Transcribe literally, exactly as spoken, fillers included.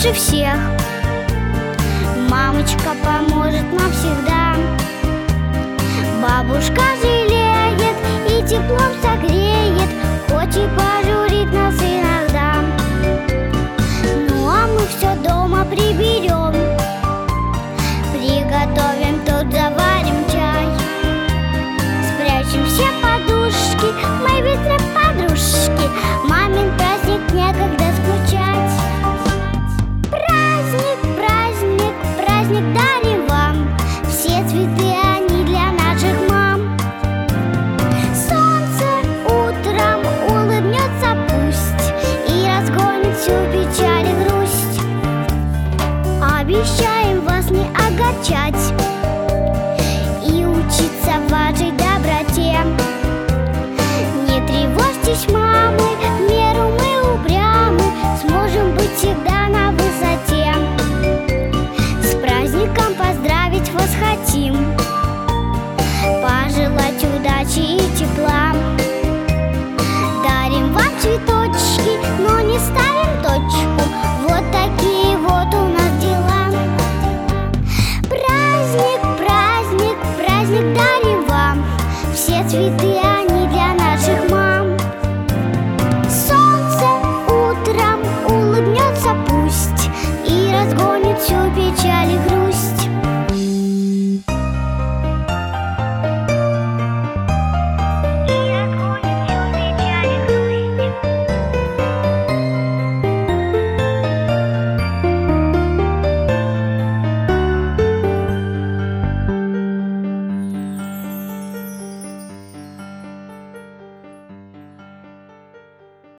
лучше всех. Мамочка поможет нам всегда. Бабушка жалеет и теплом согреет, хоть и пожурит нас иногда. Ну а мы все дома приберем, приготовим, тут заварим чай. Спрячем все подушки, мы ведь подружки, мамин праздник некогда скучать. Праздник, праздник, праздник дарим вам, все цветы они для наших мам. Солнце утром улыбнется пусть и разгонит всю печаль и грусть. Обещаем вас не огорчать и учиться вашей доброте. Не тревожьтесь, мамы, в меру мы упрямы, сможем быть всегда на высоте. С праздником поздравить вас хотим, пожелать удачи и тепла. Дарим вам цветочки, но не ставим точку, вот такие вот у нас дела. Праздник, праздник, праздник дарим вам, все цветы